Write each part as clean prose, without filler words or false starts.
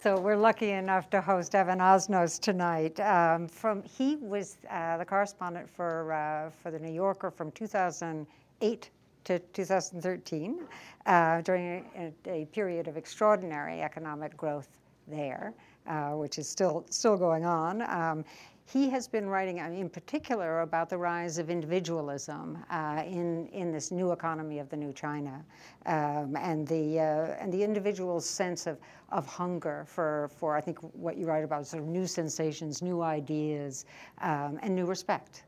So we're lucky enough to host Evan Osnos tonight. He was the correspondent for the New Yorker from 2008 to 2013 during a period of extraordinary economic growth there, which is still going on. He has been writing, in particular, about the rise of individualism in this new economy of the new China, and the individual's sense of hunger for I think what you write about, sort of new sensations, new ideas, and new respect.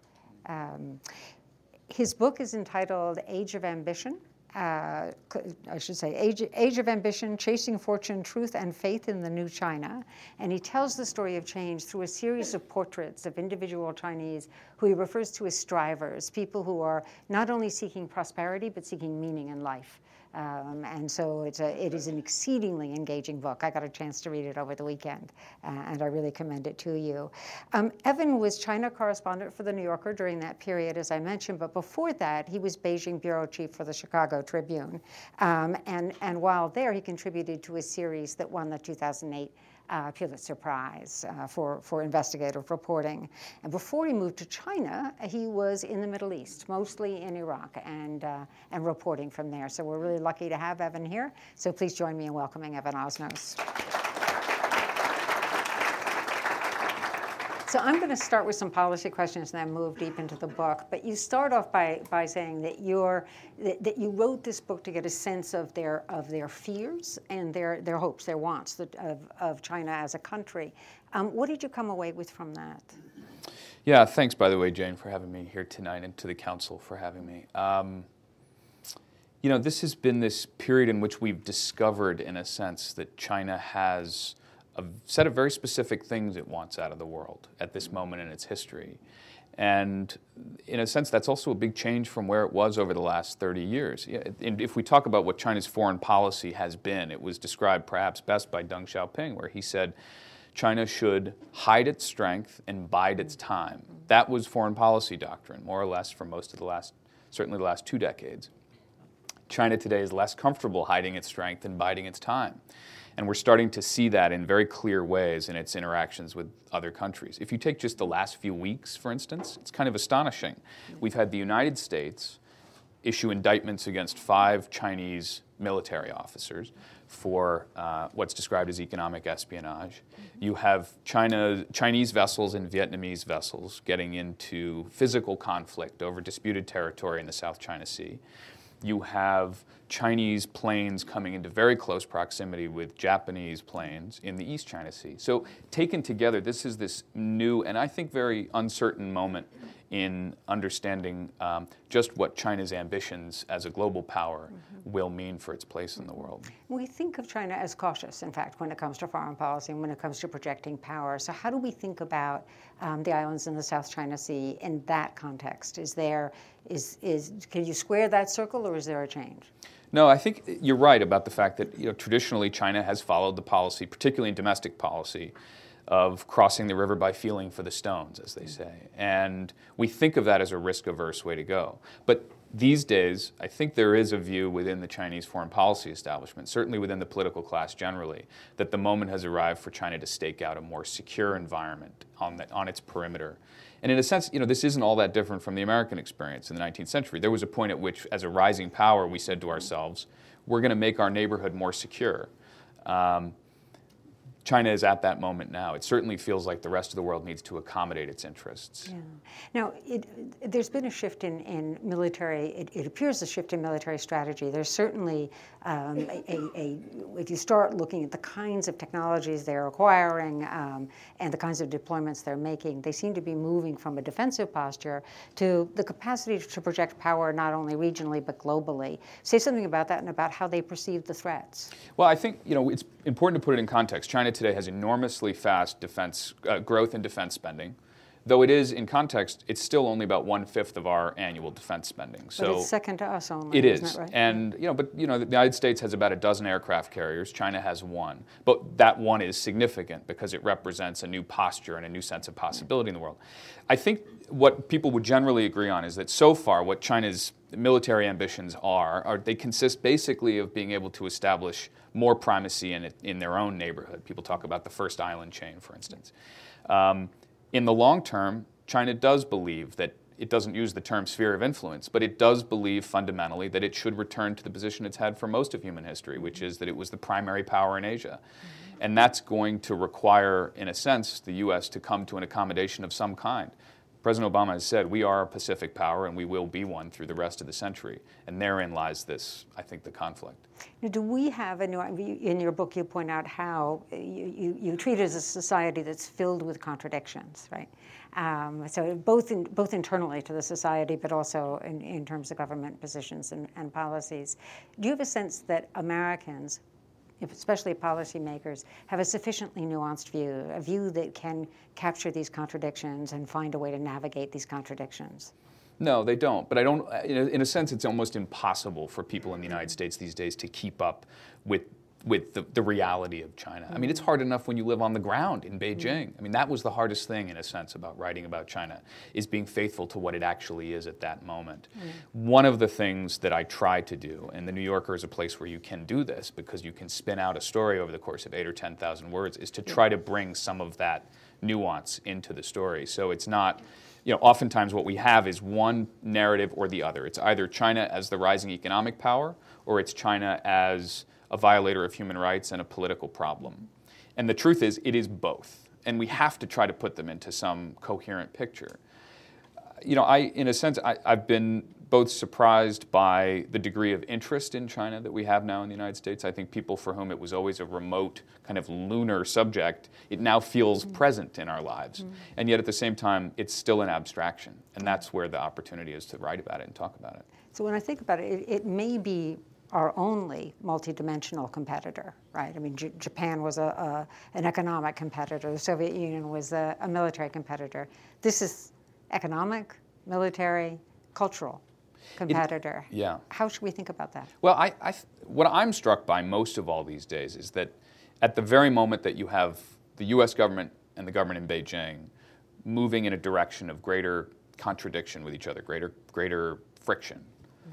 His book is entitled Age of Ambition. I should say, Age of Ambition, Chasing Fortune, Truth and Faith in the New China. And he tells the story of change through a series of portraits of individual Chinese who he refers to as strivers, people who are not only seeking prosperity, but seeking meaning in life. And so it is an exceedingly engaging book. I got a chance to read it over the weekend, and I really commend it to you. Evan was China correspondent for The New Yorker during that period, as I mentioned, but before that, he was Beijing bureau chief for the Chicago Tribune. And while there, he contributed to a series that won the 2008 Pulitzer Prize for investigative reporting. And before he moved to China, he was in the Middle East, mostly in Iraq, and reporting from there. So we're really lucky to have Evan here. So please join me in welcoming Evan Osnos. So I'm going to start with some policy questions and then move deep into the book. But you start off by saying that you wrote this book to get a sense of their fears and their hopes, their wants of China as a country. What did you come away with from that? Yeah, thanks, by the way, Jane, for having me here tonight, and to the Council for having me. This has been this period in which we've discovered, in a sense, that China has a set of very specific things it wants out of the world at this moment in its history. And in a sense, that's also a big change from where it was over the last 30 years. If we talk about what China's foreign policy has been, it was described perhaps best by Deng Xiaoping, where he said China should hide its strength and bide its time. That was foreign policy doctrine, more or less, for most of certainly the last 2 decades. China today is less comfortable hiding its strength and biding its time. And we're starting to see that in very clear ways in its interactions with other countries. If you take just the last few weeks, for instance, it's kind of astonishing. We've had the United States issue indictments against 5 Chinese military officers for what's described as economic espionage. You have Chinese vessels and Vietnamese vessels getting into physical conflict over disputed territory in the South China Sea. You have Chinese planes coming into very close proximity with Japanese planes in the East China Sea. So taken together, this is this new and I think very uncertain moment in understanding just what China's ambitions as a global power will mean for its place in the world. We think of China as cautious, in fact, when it comes to foreign policy and when it comes to projecting power. So how do we think about the islands in the South China Sea in that context? Can you square that circle, or is there a change? No, I think you're right about the fact that traditionally China has followed the policy, particularly in domestic policy, of crossing the river by feeling for the stones, as they say. And we think of that as a risk-averse way to go. But these days, I think there is a view within the Chinese foreign policy establishment, certainly within the political class generally, that the moment has arrived for China to stake out a more secure environment on its perimeter. And in a sense, this isn't all that different from the American experience in the 19th century. There was a point at which, as a rising power, we said to ourselves, we're going to make our neighborhood more secure. China is at that moment now. It certainly feels like the rest of the world needs to accommodate its interests. Yeah. Now, there's been a shift in military, it appears a shift in military strategy. There's certainly if you start looking at the kinds of technologies they're acquiring and the kinds of deployments they're making, they seem to be moving from a defensive posture to the capacity to project power not only regionally but globally. Say something about that and about how they perceive the threats. Well, I think it's important to put it in context. China today has enormously fast defense growth in defense spending. Though it is, in context, it's still only about 1/5 of our annual defense spending. So but it's second to us only. It isn't is, that right? and the United States has about a dozen aircraft carriers. China has one, but that one is significant because it represents a new posture and a new sense of possibility in the world. I think what people would generally agree on is that so far, what China's military ambitions are they consist basically of being able to establish more primacy in their own neighborhood. People talk about the first island chain, for instance. In the long term, China does believe that it doesn't use the term sphere of influence, but it does believe fundamentally that it should return to the position it's had for most of human history, which is that it was the primary power in Asia. And that's going to require, in a sense, the U.S. to come to an accommodation of some kind. President Obama has said, we are a Pacific power and we will be one through the rest of the century. And therein lies this, I think, the conflict. Now, do we have, in your book you point out how you treat it as a society that's filled with contradictions, right? So both internally to the society, but also in terms of government positions and policies. Do you have a sense that Americans, especially policymakers, have a sufficiently nuanced view, a view that can capture these contradictions and find a way to navigate these contradictions? No, they don't. But I don't. In a sense, it's almost impossible for people in the United States these days to keep up with the reality of China. I mean, it's hard enough when you live on the ground in Beijing. I mean, that was the hardest thing, in a sense, about writing about China, is being faithful to what it actually is at that moment. One of the things that I try to do, and the New Yorker is a place where you can do this because you can spin out a story over the course of 8,000 or 10,000 words, is to try to bring some of that nuance into the story. So it's not, oftentimes what we have is one narrative or the other. It's either China as the rising economic power, or it's China as a violator of human rights and a political problem. And the truth is, it is both. And we have to try to put them into some coherent picture. In a sense, I've been both surprised by the degree of interest in China that we have now in the United States. I think people for whom it was always a remote, kind of lunar subject, it now feels present in our lives. And yet at the same time, it's still an abstraction. And that's where the opportunity is to write about it and talk about it. So when I think about it, it may be our only multidimensional competitor, right? I mean, Japan was an economic competitor. The Soviet Union was a military competitor. This is economic, military, cultural competitor. Yeah. How should we think about that? Well, what I'm struck by most of all these days is that at the very moment that you have the U.S. government and the government in Beijing moving in a direction of greater contradiction with each other, greater friction,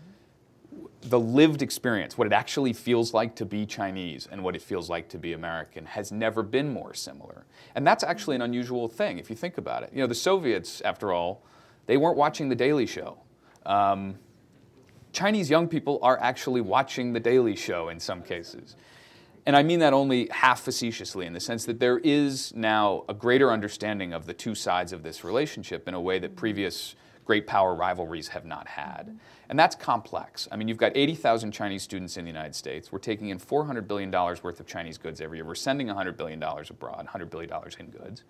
the lived experience, what it actually feels like to be Chinese and what it feels like to be American, has never been more similar. And that's actually an unusual thing if you think about it. The Soviets, after all, they weren't watching The Daily Show. Chinese young people are actually watching The Daily Show in some cases. And I mean that only half facetiously, in the sense that there is now a greater understanding of the two sides of this relationship in a way that previous great power rivalries have not had. And that's complex. I mean, you've got 80,000 Chinese students in the United States. We're taking in $400 billion worth of Chinese goods every year. We're sending $100 billion abroad, $100 billion in goods.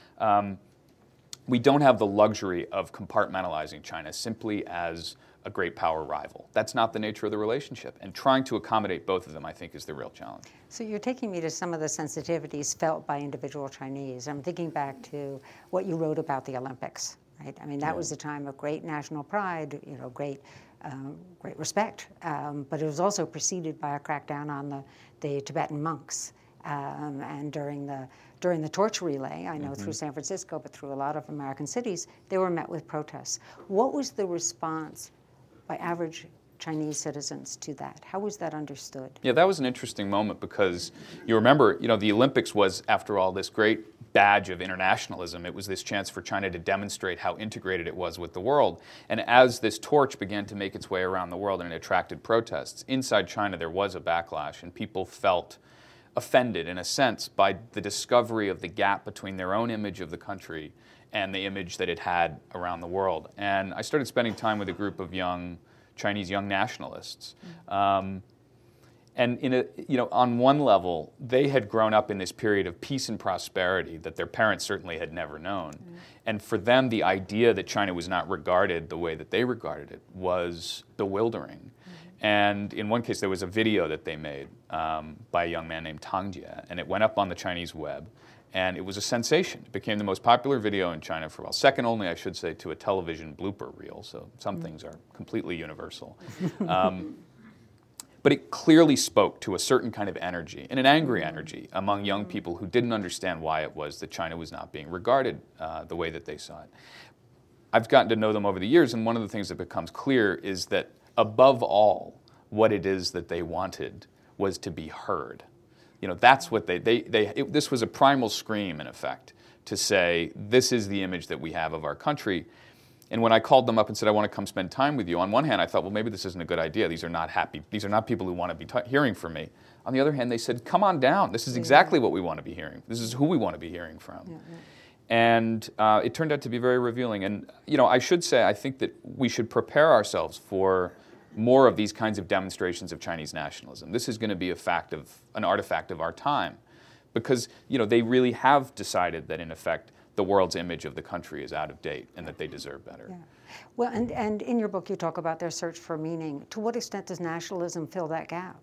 We don't have the luxury of compartmentalizing China simply as a great power rival. That's not the nature of the relationship. And trying to accommodate both of them, I think, is the real challenge. So you're taking me to some of the sensitivities felt by individual Chinese. I'm thinking back to what you wrote about the Olympics. Right? I mean, that was a time of great national pride, great respect. But it was also preceded by a crackdown on the Tibetan monks. And during the torch relay, I know through San Francisco, but through a lot of American cities, they were met with protests. What was the response by average Chinese citizens to that? How was that understood? Yeah, that was an interesting moment because you remember, the Olympics was, after all, this great badge of internationalism. It was this chance for China to demonstrate how integrated it was with the world. And as this torch began to make its way around the world and it attracted protests, inside China there was a backlash and people felt offended, in a sense, by the discovery of the gap between their own image of the country and the image that it had around the world. And I started spending time with a group of Chinese young nationalists. And on one level, they had grown up in this period of peace and prosperity that their parents certainly had never known. And for them, the idea that China was not regarded the way that they regarded it was bewildering. And in one case, there was a video that they made by a young man named Tang Jie, and it went up on the Chinese web, and it was a sensation. It became the most popular video in China for a while, second only, I should say, to a television blooper reel, so some things are completely universal. But it clearly spoke to a certain kind of energy, and an angry energy, among young people who didn't understand why it was that China was not being regarded the way that they saw it. I've gotten to know them over the years, and one of the things that becomes clear is that above all, what it is that they wanted was to be heard. You know, that's what this was a primal scream, in effect, to say, this is the image that we have of our country. And when I called them up and said, I want to come spend time with you, on one hand, I thought, well, maybe this isn't a good idea. These are not happy. These are not people who want to be hearing from me. On the other hand, they said, come on down. This is exactly what we want to be hearing. This is who we want to be hearing from. Yeah. And it turned out to be very revealing. And, you know, I should say, I think that we should prepare ourselves for more of these kinds of demonstrations of Chinese nationalism. This is going to be an artifact of our time, because, you know, they really have decided that, in effect, the world's image of the country is out of date and that they deserve better. Yeah. Well, and in your book you talk about their search for meaning. To what extent does nationalism fill that gap?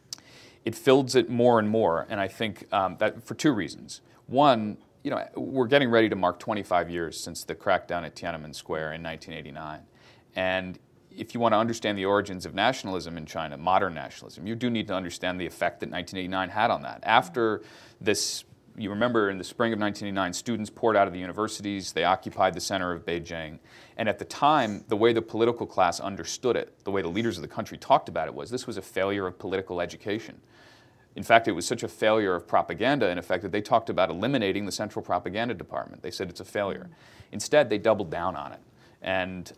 It fills it more and more, and I think that for two reasons. One, you know, we're getting ready to mark 25 years since the crackdown at Tiananmen Square in 1989, and if you want to understand the origins of nationalism in China, modern nationalism, you do need to understand the effect that 1989 had on that. After this, you remember in the spring of 1989, students poured out of the universities, they occupied the center of Beijing, and at the time, the way the political class understood it, the way the leaders of the country talked about it was, this was a failure of political education. In fact, it was such a failure of propaganda, in effect, that they talked about eliminating the Central Propaganda Department. They said it's a failure. Instead, they doubled down on it. And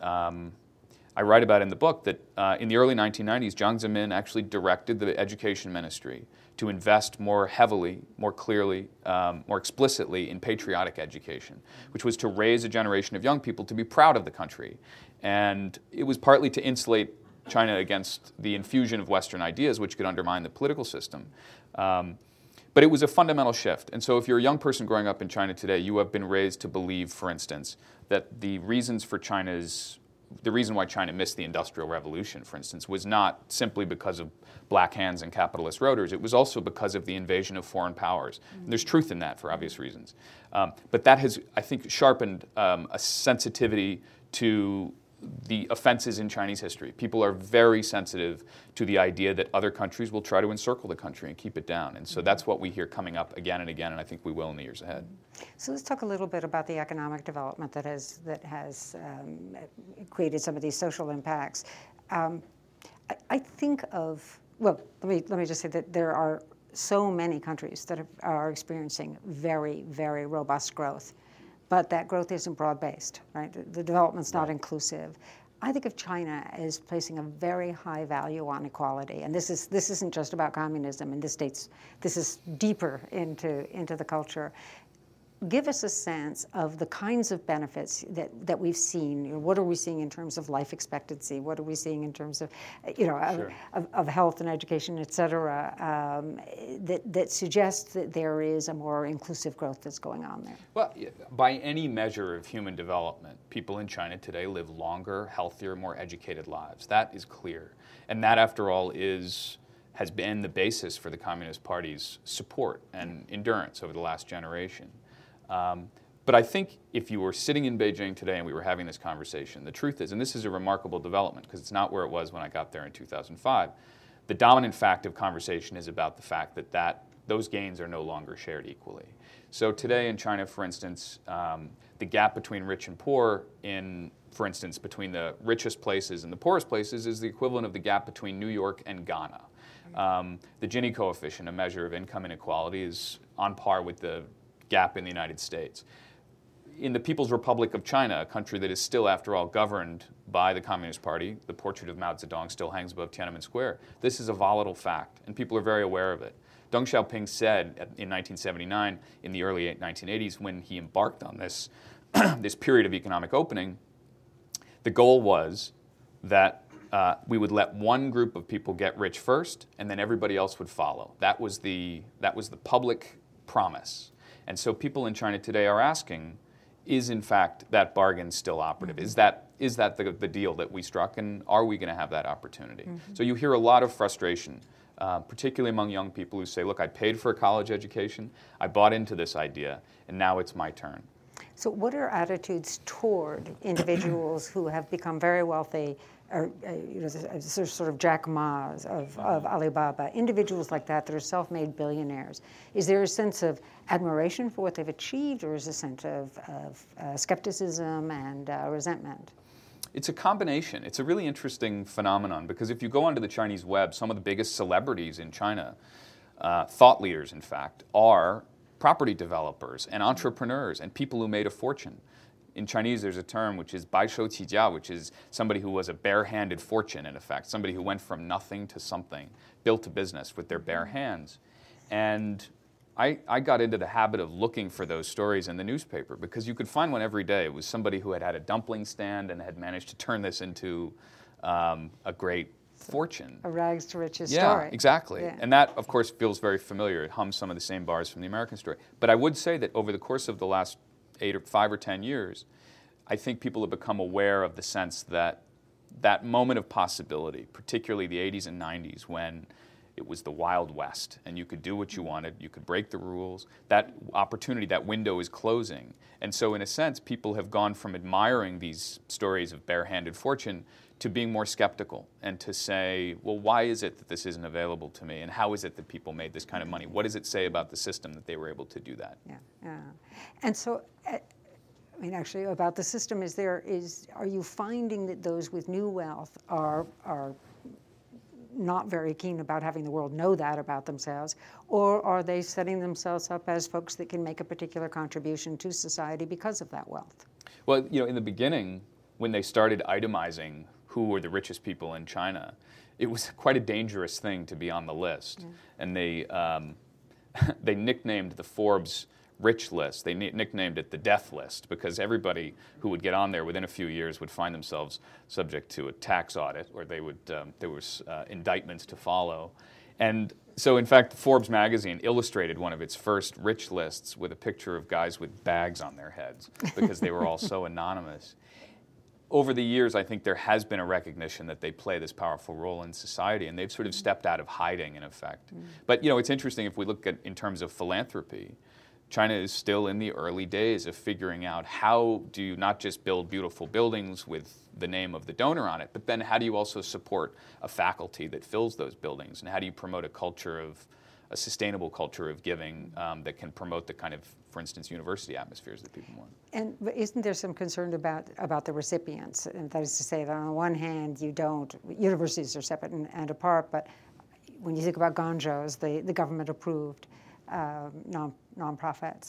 I write about in the book that in the early 1990s, Jiang Zemin actually directed the education ministry to invest more heavily, more clearly, more explicitly in patriotic education, which was to raise a generation of young people to be proud of the country. And it was partly to insulate China against the infusion of Western ideas, which could undermine the political system. But it was a fundamental shift. And so if you're a young person growing up in China today, you have been raised to believe, for instance, that the reason why China missed the Industrial Revolution, for instance, was not simply because of black hands and capitalist rotors. It was also because of the invasion of foreign powers. And there's truth in that for obvious reasons. But that has, I think, sharpened a sensitivity to the offenses in Chinese history. People are very sensitive to the idea that other countries will try to encircle the country and keep it down. And so that's what we hear coming up again and again, and I think we will in the years ahead. So let's talk a little bit about the economic development that has created some of these social impacts. I think of, well, let me just say that there are so many countries that are experiencing very, very robust growth. But that growth isn't broad-based, right? The development's not inclusive. I think of China as placing a very high value on equality, and this isn't just about communism. In this is deeper into the culture. Give us a sense of the kinds of benefits that we've seen. You know, what are we seeing in terms of life expectancy? What are we seeing in terms of, sure, of health and education, et cetera, that suggests that there is a more inclusive growth that's going on there? Well, by any measure of human development, people in China today live longer, healthier, more educated lives. That is clear. And that, after all, has been the basis for the Communist Party's support and endurance over the last generation. But I think if you were sitting in Beijing today and we were having this conversation, the truth is, and this is a remarkable development because it's not where it was when I got there in 2005, the dominant fact of conversation is about the fact that those gains are no longer shared equally. So today in China, for instance, the gap between rich and poor for instance, between the richest places and the poorest places is the equivalent of the gap between New York and Ghana. The Gini coefficient, a measure of income inequality, is on par with the gap in the United States. In the People's Republic of China, a country that is still, after all, governed by the Communist Party, the portrait of Mao Zedong still hangs above Tiananmen Square. This is a volatile fact, and people are very aware of it. Deng Xiaoping said in 1979, in the early 1980s, when he embarked on this, this period of economic opening, the goal was that we would let one group of people get rich first, and then everybody else would follow. That was the public promise. And so people in China today are asking, is in fact that bargain still operative? Is that the deal that we struck, and are we going to have that opportunity? So you hear a lot of frustration, particularly among young people who say, look, I paid for a college education, I bought into this idea, and now it's my turn. So what are attitudes toward individuals who have become very wealthy, or sort of Jack Ma's of Alibaba, individuals like that are self-made billionaires? Is there a sense of admiration for what they've achieved, or is there a sense of skepticism and resentment? It's a combination. It's a really interesting phenomenon, because if you go onto the Chinese web, some of the biggest celebrities in China, thought leaders in fact, are property developers and entrepreneurs and people who made a fortune. In Chinese, there's a term which is bai shou qi jia, which is somebody who was a bare-handed fortune, in effect, somebody who went from nothing to something, built a business with their bare hands. And I got into the habit of looking for those stories in the newspaper, because you could find one every day. It was somebody who had had a dumpling stand and had managed to turn this into a great fortune. A rags to riches yeah, story. Exactly. Yeah. And that, of course, feels very familiar. It hums some of the same bars from the American story. But I would say that over the course of the last 5 or 10 years, I think people have become aware of the sense that that moment of possibility, particularly the 80s and 90s, when it was the Wild West and you could do what you wanted, you could break the rules, that opportunity, that window is closing. And so in a sense, people have gone from admiring these stories of bare-handed fortune to being more skeptical and to say, well, why is it that this isn't available to me? And how is it that people made this kind of money? What does it say about the system that they were able to do that? Yeah. And so, I mean, actually, about the system, are you finding that those with new wealth are not very keen about having the world know that about themselves, or are they setting themselves up as folks that can make a particular contribution to society because of that wealth? Well, in the beginning, when they started itemizing who were the richest people in China, it was quite a dangerous thing to be on the list. Yeah. And they nicknamed the Forbes rich list, they nicknamed it the death list, because everybody who would get on there within a few years would find themselves subject to a tax audit, or there was indictments to follow. And so, in fact, Forbes magazine illustrated one of its first rich lists with a picture of guys with bags on their heads, because they were all so anonymous. Over the years, I think there has been a recognition that they play this powerful role in society, and they've sort of stepped out of hiding, in effect. But, it's interesting, if we look at in terms of philanthropy, China is still in the early days of figuring out how do you not just build beautiful buildings with the name of the donor on it, but then how do you also support a faculty that fills those buildings, and how do you promote a sustainable culture of giving that can promote the kind of, for instance, university atmospheres that people want. And isn't there some concern about the recipients? And that is to say that on the one hand, universities are separate and apart, but when you think about Ganzhou's, the government-approved nonprofits,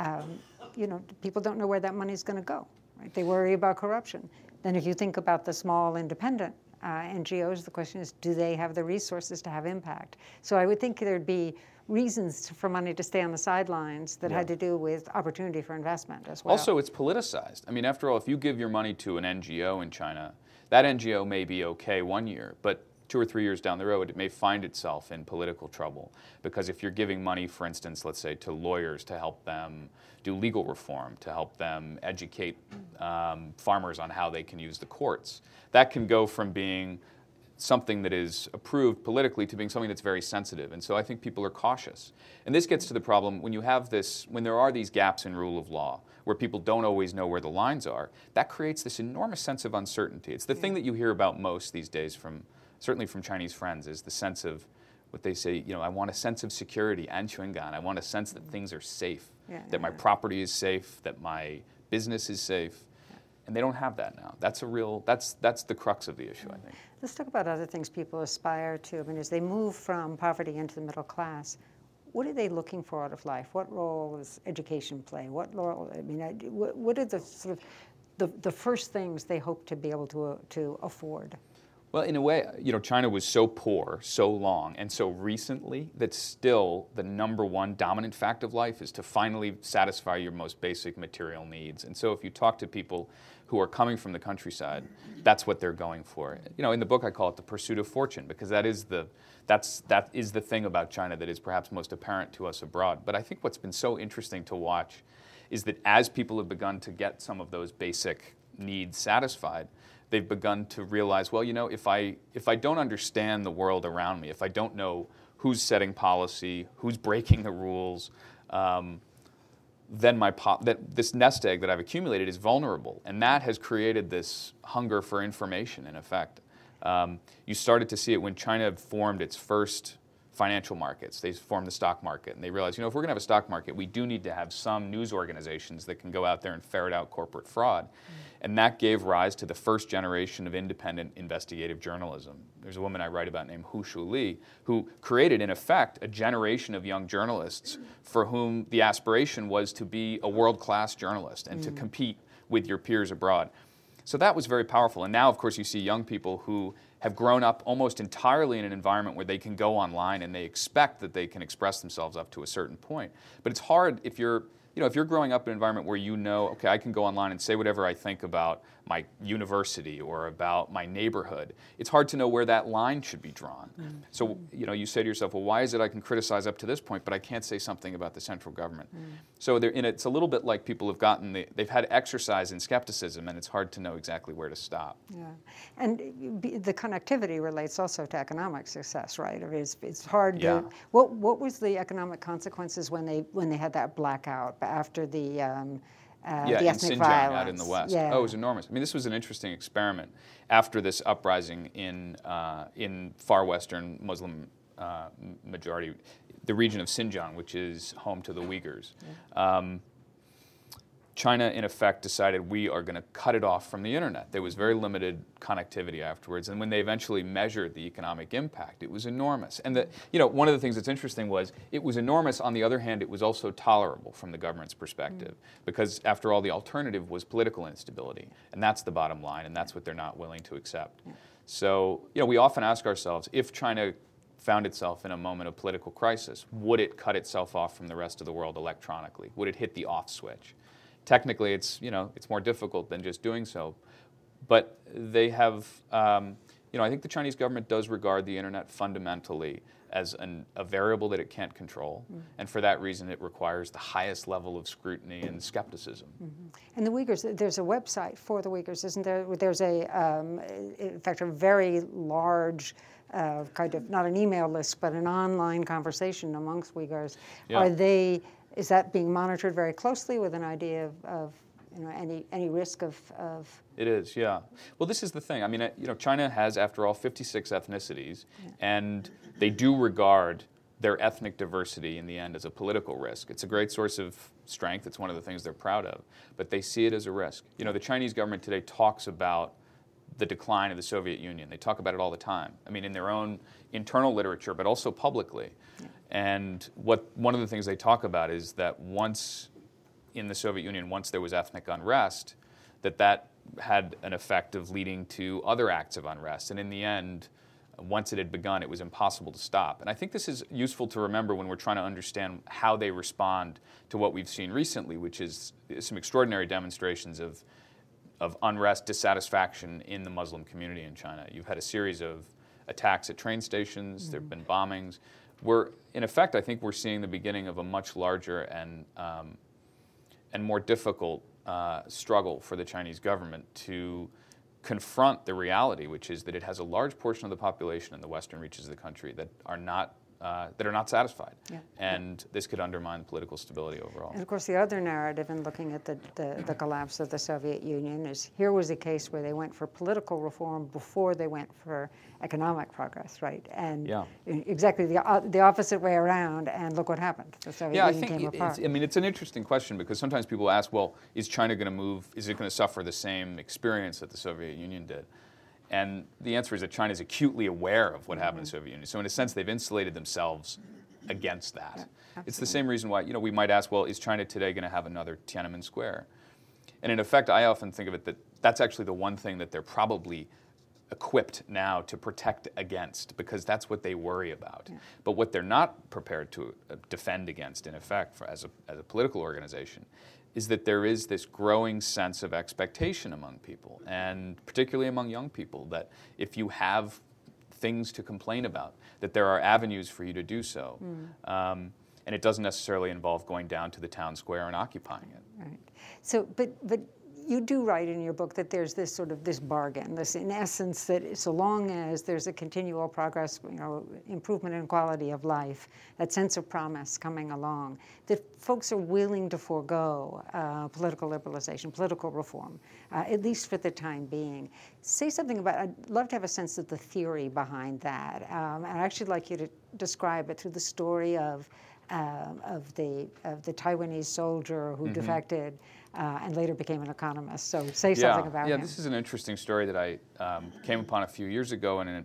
people don't know where that money is going to go. Right? They worry about corruption. Then if you think about the small independent NGOs, the question is, do they have the resources to have impact? So I would think there'd be reasons for money to stay on the sidelines that had to do with opportunity for investment as well. Also, it's politicized. I mean, after all, if you give your money to an NGO in China, that NGO may be okay one year, but 2 or 3 years down the road, it may find itself in political trouble. Because if you're giving money, for instance, let's say to lawyers to help them do legal reform, to help them educate farmers on how they can use the courts, that can go from being something that is approved politically to being something that's very sensitive. And so I think people are cautious. And this gets to the problem when when there are these gaps in rule of law, where people don't always know where the lines are, that creates this enormous sense of uncertainty. It's the thing that you hear about most these days certainly from Chinese friends, is the sense of what they say, I want a sense of security, anquangan. I want a sense that things are safe, that my property is safe, that my business is safe. And they don't have that now. That's the crux of the issue, I think. Let's talk about other things people aspire to. I mean, as they move from poverty into the middle class, what are they looking for out of life? What role does education play? What are the sort of the first things they hope to be able to afford? Well, in a way, China was so poor so long and so recently that still the number one dominant fact of life is to finally satisfy your most basic material needs. And so if you talk to people who are coming from the countryside, that's what they're going for. In the book I call it the pursuit of fortune, because that is the thing about China that is perhaps most apparent to us abroad. But I think what's been so interesting to watch is that as people have begun to get some of those basic needs satisfied, they've begun to realize, well, if I don't understand the world around me, if I don't know who's setting policy, who's breaking the rules, then this nest egg that I've accumulated is vulnerable. And that has created this hunger for information, in effect. You started to see it when China formed its first financial markets. They formed the stock market, and they realized, if we're going to have a stock market, we do need to have some news organizations that can go out there and ferret out corporate fraud. And that gave rise to the first generation of independent investigative journalism. There's a woman I write about named Hu Shuli, who created, in effect, a generation of young journalists for whom the aspiration was to be a world-class journalist and to compete with your peers abroad. So that was very powerful. And now, of course, you see young people who have grown up almost entirely in an environment where they can go online and they expect that they can express themselves up to a certain point. But it's hard if you're growing up in an environment where okay, I can go online and say whatever I think about my university or about my neighborhood. It's hard to know where that line should be drawn. So, you say to yourself, well, why is it I can criticize up to this point, but I can't say something about the central government? So it's a little bit like people have they've had exercise in skepticism, and it's hard to know exactly where to stop. Yeah, and the connectivity relates also to economic success, right? It's hard to. What was the economic consequences when they had that blackout after the ethnic in Xinjiang, violence out in the West. Yeah. Oh, it was enormous. I mean, this was an interesting experiment after this uprising in far western Muslim majority, the region of Xinjiang, which is home to the Uyghurs. China, in effect, decided we are going to cut it off from the internet. There was very limited connectivity afterwards, and when they eventually measured the economic impact, it was enormous. And one of the things that's interesting was it was enormous. On the other hand, it was also tolerable from the government's perspective, because after all, the alternative was political instability, and that's the bottom line, and that's what they're not willing to accept. So, we often ask ourselves, if China found itself in a moment of political crisis, would it cut itself off from the rest of the world electronically? Would it hit the off switch? Technically, it's more difficult than just doing so, but they have. I think the Chinese government does regard the internet fundamentally as a variable that it can't control, and for that reason, it requires the highest level of scrutiny and skepticism. And the Uyghurs, there's a website for the Uyghurs, isn't there? There's in fact, a very large. Kind of not an email list, but an online conversation amongst Uyghurs. Yeah. Is that being monitored very closely with an idea of any risk of? It is, yeah. Well, this is the thing. I mean, China has, after all, 56 ethnicities, and they do regard their ethnic diversity in the end as a political risk. It's a great source of strength. It's one of the things they're proud of, but they see it as a risk. The Chinese government today talks about the decline of the Soviet Union. They talk about it all the time. I mean, in their own internal literature, but also publicly. Yeah. And one of the things they talk about is that once in the Soviet Union, once there was ethnic unrest, that had an effect of leading to other acts of unrest. And in the end, once it had begun, it was impossible to stop. And I think this is useful to remember when we're trying to understand how they respond to what we've seen recently, which is some extraordinary demonstrations of unrest, dissatisfaction in the Muslim community in China. You've had a series of attacks at train stations. There have been bombings. In effect, I think we're seeing the beginning of a much larger and more difficult struggle for the Chinese government to confront the reality, which is that it has a large portion of the population in the western reaches of the country that are not satisfied. Yeah. And this could undermine political stability overall. And of course, the other narrative in looking at the collapse of the Soviet Union is here was a case where they went for political reform before they went for economic progress, right? And exactly the opposite way around, and look what happened. The Soviet Union came apart. It's an interesting question because sometimes people ask, well, is China going to move? Is it going to suffer the same experience that the Soviet Union did? And the answer is that China is acutely aware of what happened in the Soviet Union. So in a sense, they've insulated themselves against that. Yeah, it's the same reason why we might ask, well, is China today going to have another Tiananmen Square? And in effect, I often think of it that that's actually the one thing that they're probably equipped now to protect against, because that's what they worry about. Yeah. But what they're not prepared to defend against, in effect, as a political organization, is that there is this growing sense of expectation among people, and particularly among young people, that if you have things to complain about, that there are avenues for you to do so. And and it doesn't necessarily involve going down to the town square and occupying it. Right. So, but you do write in your book that there's this sort of this bargain, this in essence that so long as there's a continual progress, improvement in quality of life, that sense of promise coming along, that folks are willing to forego political liberalization, political reform, at least for the time being. Say something about, I'd love to have a sense of the theory behind that. And I'd actually like you to describe it through the story of the Taiwanese soldier who defected and later became an economist. So say something about him. Yeah, this is an interesting story that I came upon a few years ago, and it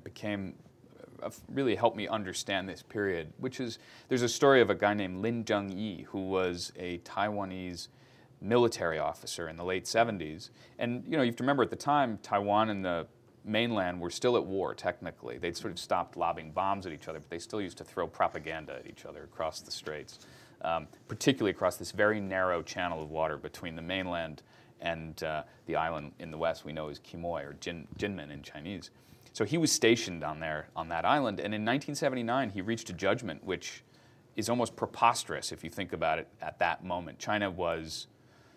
really helped me understand this period, which is, there's a story of a guy named Lin Zhengyi, who was a Taiwanese military officer in the late 70s. And you have to remember at the time, Taiwan and the mainland were still at war, technically. They'd sort of stopped lobbing bombs at each other, but they still used to throw propaganda at each other across the straits, particularly across this very narrow channel of water between the mainland and the island in the west we know as Quemoy, or Jinmen in Chinese. So he was stationed on that island, and in 1979 he reached a judgment which is almost preposterous if you think about it at that moment. China was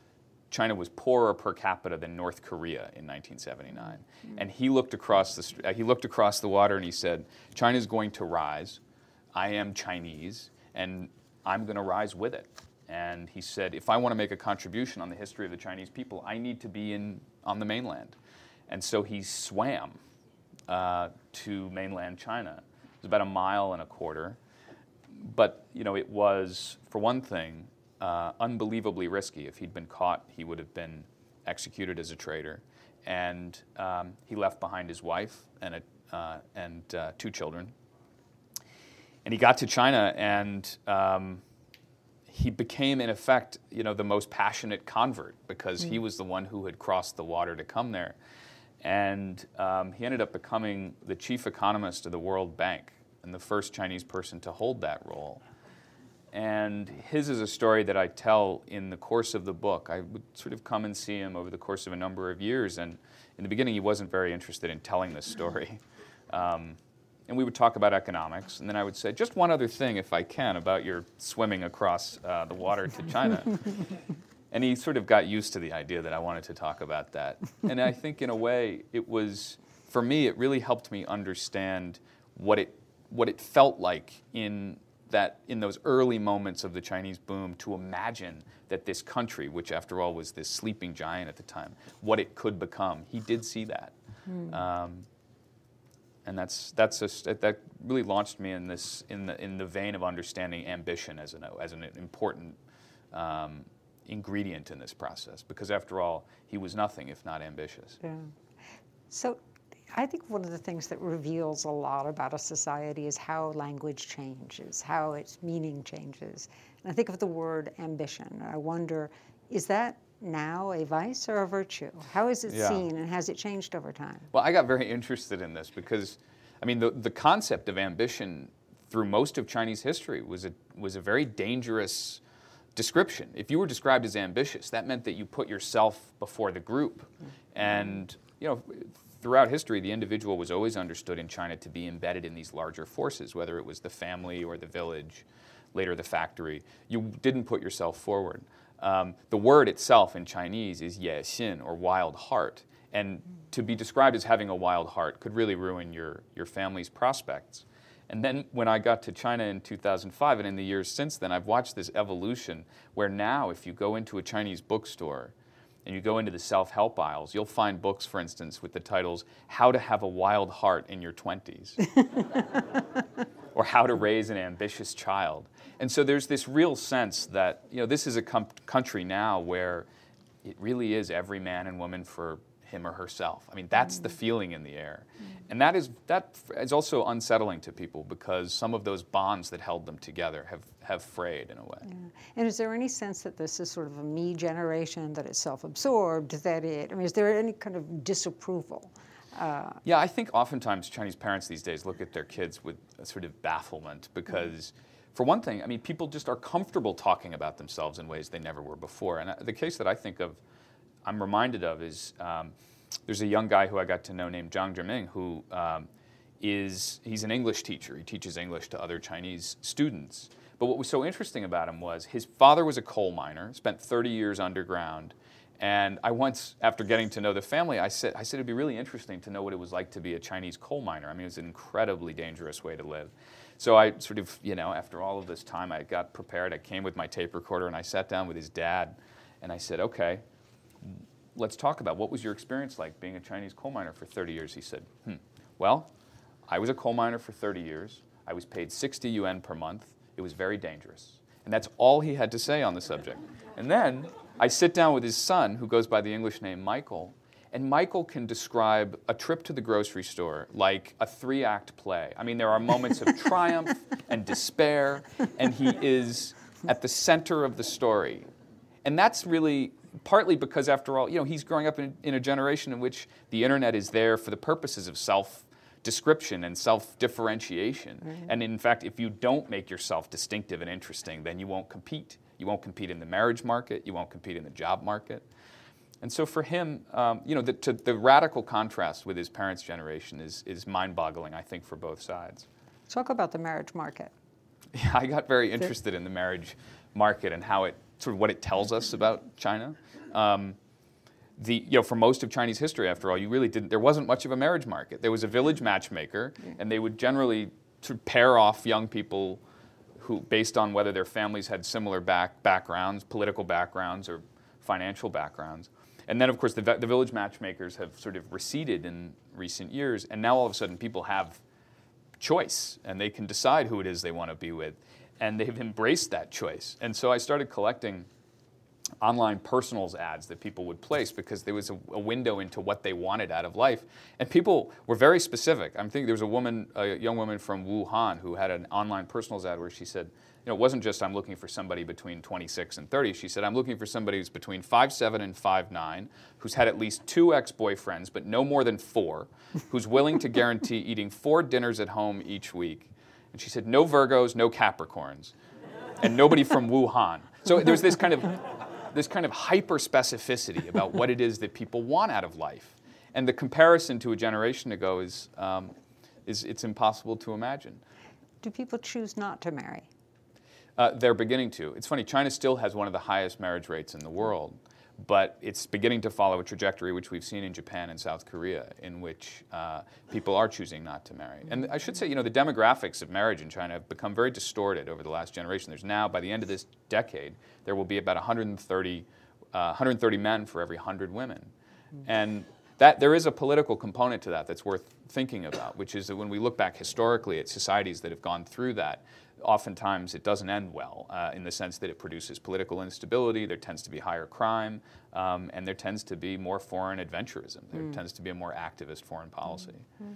poorer per capita than North Korea in 1979. And he looked across the water and he said, China's going to rise. I am Chinese, and I'm going to rise with it. And he said, if I want to make a contribution on the history of the Chinese people, I need to be on the mainland. And so he swam to mainland China. It was about 1.25 miles. But, it was, for one thing, unbelievably risky. If he'd been caught, he would have been executed as a traitor. And he left behind his wife and 2 children. And he got to China, and he became, in effect, the most passionate convert, because he was the one who had crossed the water to come there. And he ended up becoming the chief economist of the World Bank and the first Chinese person to hold that role. And his is a story that I tell in the course of the book. I would sort of come and see him over the course of a number of years, and in the beginning he wasn't very interested in telling this story. And we would talk about economics, and then I would say, just one other thing, if I can, about your swimming across the water to China. And he sort of got used to the idea that I wanted to talk about that. And I think in a way, for me, it really helped me understand what it felt like in those early moments of the Chinese boom, to imagine that this country, which after all was this sleeping giant at the time, what it could become. He did see that. And that really launched me in the vein of understanding ambition as an important ingredient in this process, because after all, he was nothing if not ambitious. Yeah. So I think one of the things that reveals a lot about a society is how language changes, how its meaning changes. And I think of the word ambition. I wonder, is that now a vice or a virtue? How is it seen, and has it changed over time? Well, I got very interested in this because, the concept of ambition through most of Chinese history was a very dangerous description. If you were described as ambitious, that meant that you put yourself before the group. And, throughout history, the individual was always understood in China to be embedded in these larger forces, whether it was the family or the village, later the factory. You didn't put yourself forward. The word itself in Chinese is ye xin, or wild heart. And to be described as having a wild heart could really ruin your family's prospects. And then when I got to China in 2005, and in the years since then, I've watched this evolution where now if you go into a Chinese bookstore and you go into the self-help aisles, you'll find books, for instance, with the titles, How to Have a Wild Heart in Your 20s, or How to Raise an Ambitious Child. And so there's this real sense that, this is a country now where it really is every man and woman for him or herself. That's the feeling in the air. And that is also unsettling to people, because some of those bonds that held them together have frayed in a way. Yeah. And is there any sense that this is sort of a me generation, that it's self-absorbed, is there any kind of disapproval? Yeah, I think oftentimes Chinese parents these days look at their kids with a sort of bafflement, because for one thing, people just are comfortable talking about themselves in ways they never were before. And the case that I'm reminded of is there's a young guy who I got to know named Zhang Zhiming, who he's an English teacher. He teaches English to other Chinese students. But what was so interesting about him was his father was a coal miner, spent 30 years underground. And I once, after getting to know the family, I said it'd be really interesting to know what it was like to be a Chinese coal miner. I mean, it was an incredibly dangerous way to live. So I sort of, after all of this time, I got prepared. I came with my tape recorder and I sat down with his dad and I said, okay, let's talk about what was your experience like being a Chinese coal miner for 30 years? He said, well, I was a coal miner for 30 years. I was paid 60 yuan per month. It was very dangerous. And that's all he had to say on the subject. And then I sit down with his son, who goes by the English name Michael, and Michael can describe a trip to the grocery store like a 3-act play. I mean, there are moments of triumph and despair, and he is at the center of the story. And that's really partly because, after all, he's growing up in a generation in which the internet is there for the purposes of self-description and self-differentiation. Mm-hmm. And in fact, if you don't make yourself distinctive and interesting, then you won't compete. You won't compete in the marriage market. You won't compete in the job market. And so for him, the radical contrast with his parents' generation is mind-boggling, I think, for both sides. Talk about the marriage market. Yeah, I got very interested in the marriage market and how what it tells us about China. For most of Chinese history, after all, there wasn't much of a marriage market. There was a village matchmaker, and they would generally pair off young people who, based on whether their families had similar backgrounds, political backgrounds, or financial backgrounds. And then, of course, the village matchmakers have sort of receded in recent years, and now all of a sudden people have choice, and they can decide who it is they want to be with, and they've embraced that choice. And so I started collecting online personals ads that people would place because there was a window into what they wanted out of life. And people were very specific. I'm thinking there was a young woman from Wuhan who had an online personals ad where she said, it wasn't just I'm looking for somebody between 26 and 30. She said, I'm looking for somebody who's between 5'7" and 5'9", who's had at least 2 ex-boyfriends, but no more than 4, who's willing to guarantee eating 4 dinners at home each week. And she said, no Virgos, no Capricorns, and nobody from Wuhan. So there's this kind of hyper-specificity about what it is that people want out of life. And the comparison to a generation ago is it's impossible to imagine. Do people choose not to marry? They're beginning to. It's funny, China still has one of the highest marriage rates in the world, but it's beginning to follow a trajectory which we've seen in Japan and South Korea, in which people are choosing not to marry. And I should say, the demographics of marriage in China have become very distorted over the last generation. There's now, by the end of this decade, there will be about 130 men for every 100 women. And that there is a political component to that that's worth thinking about, which is that when we look back historically at societies that have gone through that, oftentimes it doesn't end well in the sense that it produces political instability, there tends to be higher crime, and there tends to be more foreign adventurism. There tends to be a more activist foreign policy.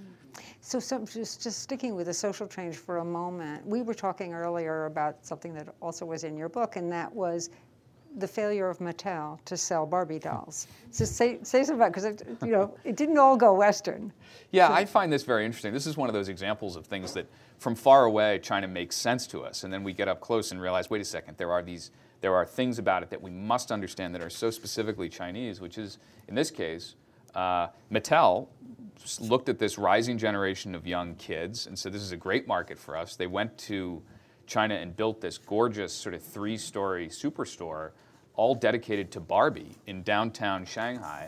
So just sticking with the social change for a moment, we were talking earlier about something that also was in your book, and that was the failure of Mattel to sell Barbie dolls. So say something about it, because it didn't all go Western. Yeah, I find this very interesting. This is one of those examples of things that from far away China makes sense to us, and then we get up close and realize, wait a second, there are things about it that we must understand that are so specifically Chinese, which is, in this case, Mattel looked at this rising generation of young kids and said, this is a great market for us. They went to China and built this gorgeous sort of 3-story superstore, all dedicated to Barbie in downtown Shanghai.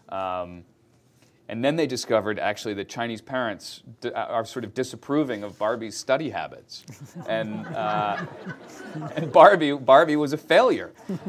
And then they discovered, actually, that Chinese parents are sort of disapproving of Barbie's study habits. And Barbie was a failure.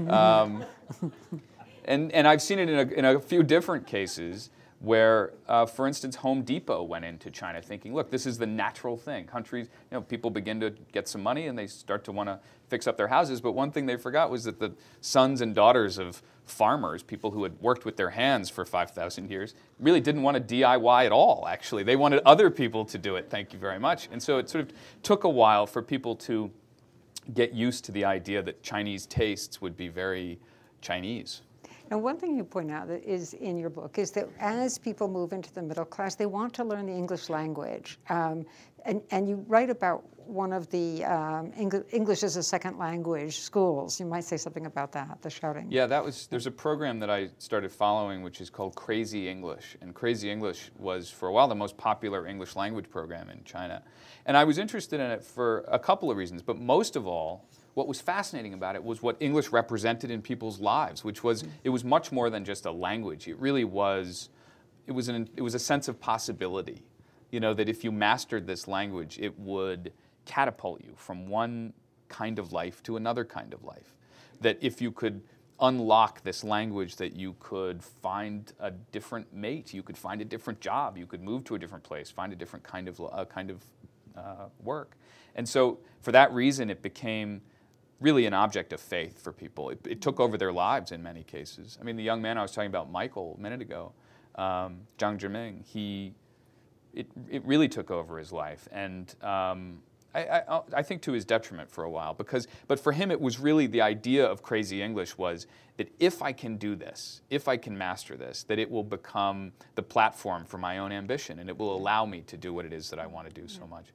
And I've seen it in a few different cases where, for instance, Home Depot went into China thinking, look, this is the natural thing. Countries, people begin to get some money and they start to want to fix up their houses. But one thing they forgot was that the sons and daughters of farmers, people who had worked with their hands for 5,000 years, really didn't want to DIY at all, actually. They wanted other people to do it, thank you very much. And so it sort of took a while for people to get used to the idea that Chinese tastes would be very Chinese. Now, one thing you point out that is in your book is that as people move into the middle class, they want to learn the English language. And you write about one of the English as a second language schools. You might say something about that, the shouting. Yeah, there's a program that I started following which is called Crazy English. And Crazy English was, for a while, the most popular English language program in China. And I was interested in it for a couple of reasons, but most of all, what was fascinating about it was what English represented in people's lives, which was, it was much more than just a language. It really was, it was a sense of possibility. You know, that if you mastered this language, it would catapult you from one kind of life to another kind of life. That if you could unlock this language, that you could find a different mate, you could find a different job, you could move to a different place, find a different kind of work. And so for that reason, it became really an object of faith for people. It took over their lives in many cases. I mean, the young man I was talking about, Michael, a minute ago, Zhang Zhiming, it really took over his life. And I think to his detriment for a while, but for him it was really the idea of Crazy English was that if I can do this, if I can master this, that it will become the platform for my own ambition and it will allow me to do what it is that I want to do so much.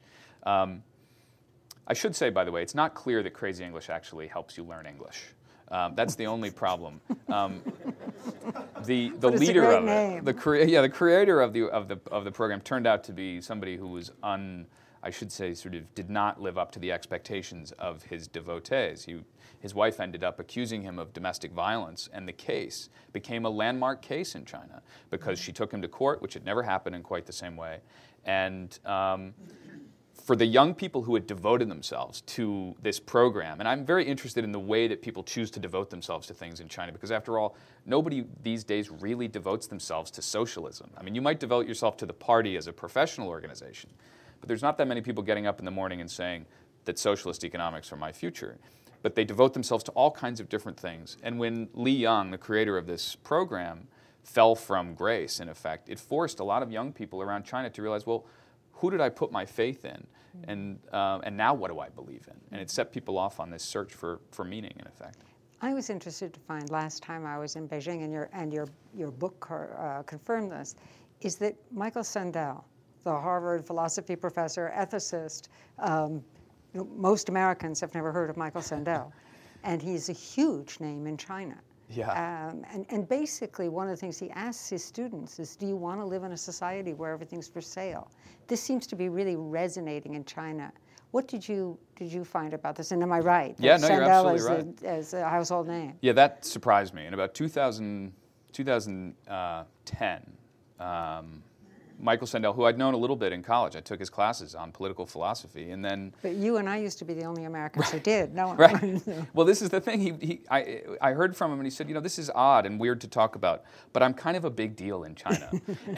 I should say, by the way, it's not clear that Crazy English actually helps you learn English. That's the only problem. The leader of it, the creator of the program turned out to be somebody who was I should say, sort of did not live up to the expectations of his devotees. His wife ended up accusing him of domestic violence, and the case became a landmark case in China because she took him to court, which had never happened in quite the same way. And for the young people who had devoted themselves to this program, and I'm very interested in the way that people choose to devote themselves to things in China, because after all, nobody these days really devotes themselves to socialism. I mean, you might devote yourself to the party as a professional organization, but there's not that many people getting up in the morning and saying that socialist economics are my future. But they devote themselves to all kinds of different things. And when Li Yang, the creator of this program, fell from grace, in effect, it forced a lot of young people around China to realize, well, who did I put my faith in? And now what do I believe in? And it set people off on this search for meaning, in effect. I was interested to find last time I was in Beijing, and your book confirmed this, is that Michael Sandel, the Harvard philosophy professor, ethicist, most Americans have never heard of Michael Sandel, and he's a huge name in China. Yeah. And basically, one of the things he asks his students is, do you want to live in a society where everything's for sale? This seems to be really resonating in China. What did you find about this? And am I right? Yeah, no, you're absolutely right. As a household name. Yeah, that surprised me. In about 2010, Michael Sandel, who I'd known a little bit in college, I took his classes on political philosophy, and then. But you and I used to be the only Americans who did. No one. Right. Well, this is the thing. I heard from him, and he said, this is odd and weird to talk about, but I'm kind of a big deal in China,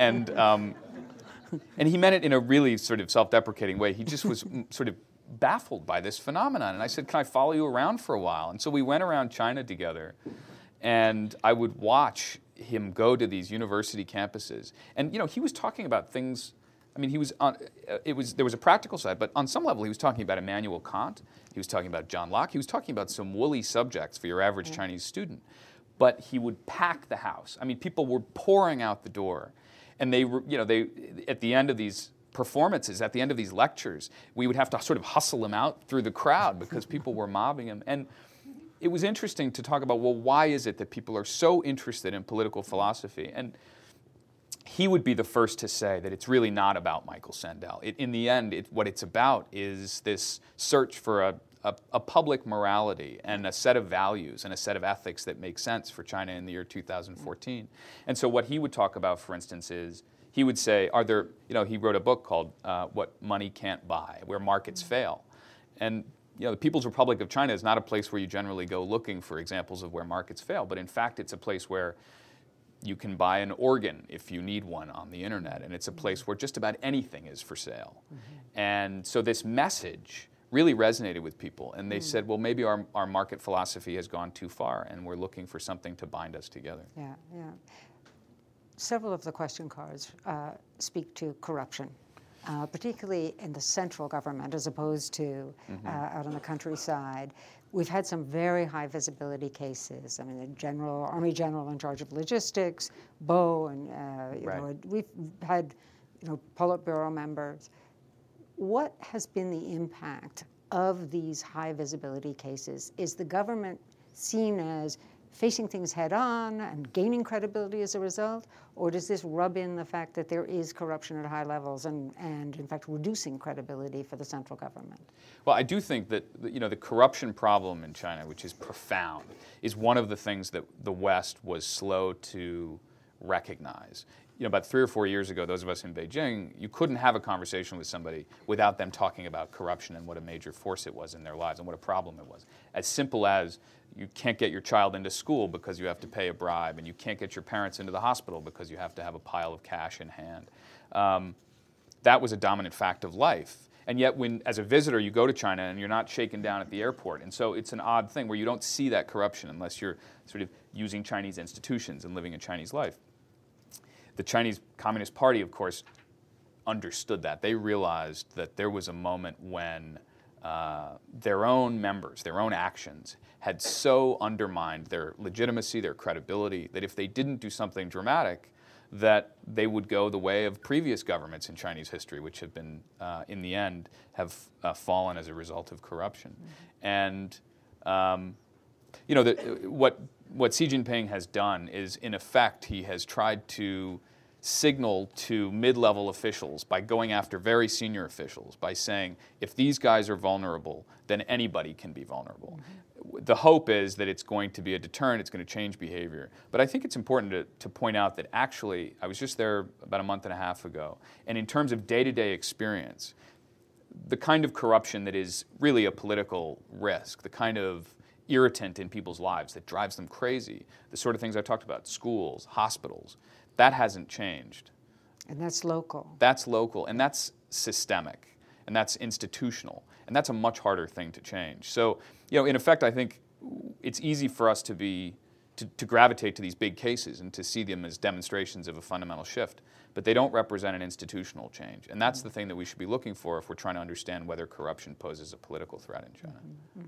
and he meant it in a really sort of self-deprecating way. He just was sort of baffled by this phenomenon, and I said, can I follow you around for a while? And so we went around China together, and I would watch him go to these university campuses, and he was talking about things. I mean, he was on. There was a practical side, but on some level, he was talking about Immanuel Kant. He was talking about John Locke. He was talking about some woolly subjects for your average Chinese student. But he would pack the house. I mean, people were pouring out the door, and they were, they at the end of these performances, at the end of these lectures, we would have to sort of hustle him out through the crowd because people were mobbing him. And it was interesting to talk about, well, why is it that people are so interested in political philosophy? And he would be the first to say that it's really not about Michael Sandel. In the end, what it's about is this search for a public morality and a set of values and a set of ethics that make sense for China in the year 2014. And so what he would talk about, for instance, is he would say, he wrote a book called What Money Can't Buy, Where Markets Fail. And the People's Republic of China is not a place where you generally go looking for examples of where markets fail, but in fact it's a place where you can buy an organ if you need one on the internet, and it's a place where just about anything is for sale. Mm-hmm. And so this message really resonated with people, and they said, well, maybe our market philosophy has gone too far, and we're looking for something to bind us together. Yeah. Several of the question cards speak to corruption. particularly in the central government as opposed to out on the countryside. We've had some very high visibility cases. I mean, the Army General in charge of logistics, Bo, and we've had Politburo members. What has been the impact of these high visibility cases? Is the government seen as facing things head on and gaining credibility as a result? Or does this rub in the fact that there is corruption at high levels and in fact, reducing credibility for the central government? Well, I do think that the corruption problem in China, which is profound, is one of the things that the West was slow to recognize. About 3 or 4 years ago, those of us in Beijing, you couldn't have a conversation with somebody without them talking about corruption and what a major force it was in their lives and what a problem it was. As simple as you can't get your child into school because you have to pay a bribe, and you can't get your parents into the hospital because you have to have a pile of cash in hand. That was a dominant fact of life. And yet, when, as a visitor, you go to China and you're not shaken down at the airport. And so it's an odd thing where you don't see that corruption unless you're sort of using Chinese institutions and living a Chinese life. The Chinese Communist Party, of course, understood that. They realized that there was a moment when their own members, their own actions, had so undermined their legitimacy, their credibility, that if they didn't do something dramatic, that they would go the way of previous governments in Chinese history, which have been, in the end, have fallen as a result of corruption. And what Xi Jinping has done is, in effect, he has tried to signal to mid-level officials by going after very senior officials, by saying, if these guys are vulnerable, then anybody can be vulnerable. The hope is that it's going to be a deterrent, it's going to change behavior. But I think it's important to point out that actually, I was just there about a month and a half ago, and in terms of day-to-day experience, the kind of corruption that is really a political risk, the kind of irritant in people's lives that drives them crazy, the sort of things I talked about, schools, hospitals, that hasn't changed. And that's local. That's local, and that's systemic, and that's institutional, and that's a much harder thing to change. So, in effect, I think it's easy for us to gravitate to these big cases and to see them as demonstrations of a fundamental shift, but they don't represent an institutional change. And that's the thing that we should be looking for if we're trying to understand whether corruption poses a political threat in China.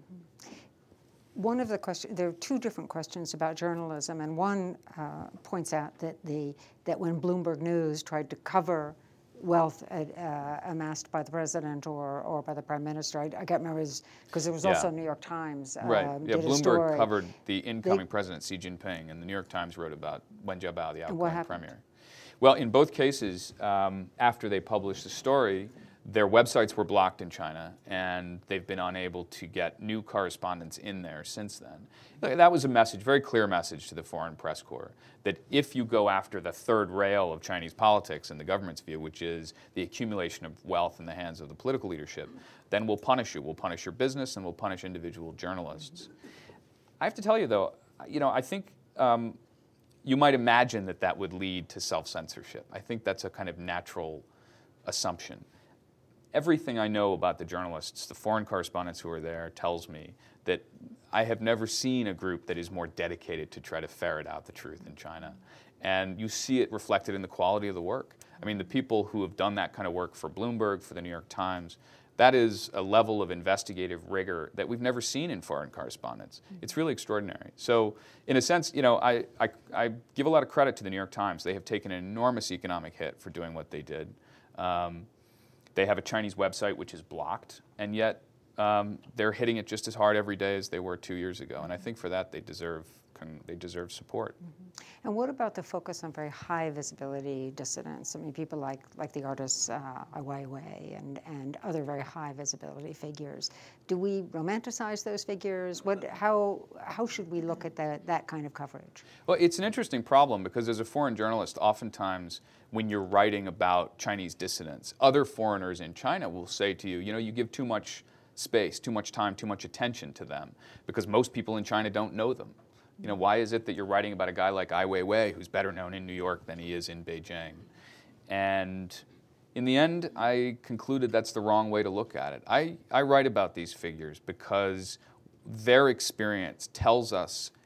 One of the questions, there are two different questions about journalism, and one points out that when Bloomberg News tried to cover wealth amassed by the president or by the prime minister, I can't remember, because there was also New York Times did Bloomberg a story. Covered the incoming president, Xi Jinping, and the New York Times wrote about Wen Jiabao, the outgoing premier. Well, in both cases, after they published the story, their websites were blocked in China, and they've been unable to get new correspondents in there since then. That was a message, very clear message to the Foreign Press Corps, that if you go after the third rail of Chinese politics in the government's view, which is the accumulation of wealth in the hands of the political leadership, then we'll punish you. We'll punish your business, and we'll punish individual journalists. I have to tell you, though, I think you might imagine that would lead to self-censorship. I think that's a kind of natural assumption. Everything I know about the journalists, the foreign correspondents who are there, tells me that I have never seen a group that is more dedicated to try to ferret out the truth in China. And you see it reflected in the quality of the work. I mean, the people who have done that kind of work for Bloomberg, for the New York Times, that is a level of investigative rigor that we've never seen in foreign correspondence. It's really extraordinary. So, in a sense, I give a lot of credit to the New York Times. They have taken an enormous economic hit for doing what they did. They have a Chinese website which is blocked, and yet they're hitting it just as hard every day as they were 2 years ago. And I think for that they deserve support. And what about the focus on very high visibility dissidents? I mean, people like the artist Ai Weiwei and other very high visibility figures. Do we romanticize those figures? How should we look at that kind of coverage? Well, it's an interesting problem because as a foreign journalist, oftentimes when you're writing about Chinese dissidents, other foreigners in China will say to you, you give too much space, too much time, too much attention to them because most people in China don't know them. Why is it that you're writing about a guy like Ai Weiwei, who's better known in New York than he is in Beijing? And in the end, I concluded that's the wrong way to look at it. I write about these figures because their experience tells us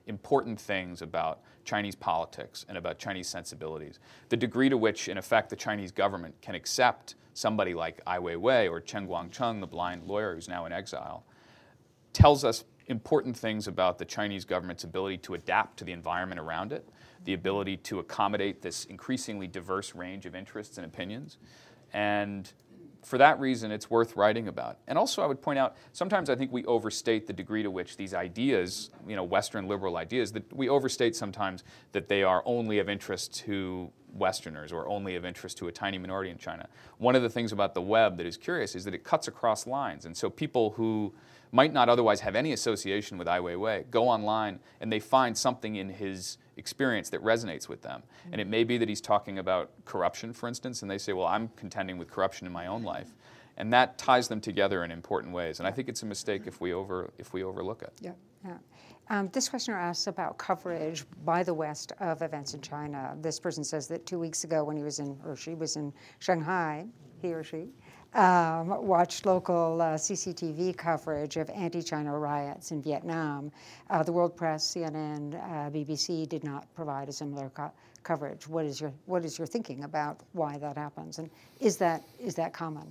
important things about Chinese politics and about Chinese sensibilities. The degree to which, in effect, the Chinese government can accept somebody like Ai Weiwei or Chen Guangcheng, the blind lawyer who's now in exile, tells us important things about the Chinese government's ability to adapt to the environment around it, the ability to accommodate this increasingly diverse range of interests and opinions. And for that reason, it's worth writing about. And also, I would point out, sometimes I think we overstate the degree to which these ideas, Western liberal ideas, that we overstate sometimes that they are only of interest to Westerners or only of interest to a tiny minority in China. One of the things about the web that is curious is that it cuts across lines. And so people who might not otherwise have any association with Ai Weiwei go online and they find something in his experience that resonates with them. And it may be that he's talking about corruption, for instance, and they say, well, I'm contending with corruption in my own life. And that ties them together in important ways. And I think it's a mistake if we overlook it. Yeah. This questioner asks about coverage by the West of events in China. This person says that 2 weeks ago when she was in Shanghai, he or she, watched local CCTV coverage of anti-China riots in Vietnam. The world press, CNN, BBC did not provide a similar coverage. What is your thinking about why that happens, and is that common?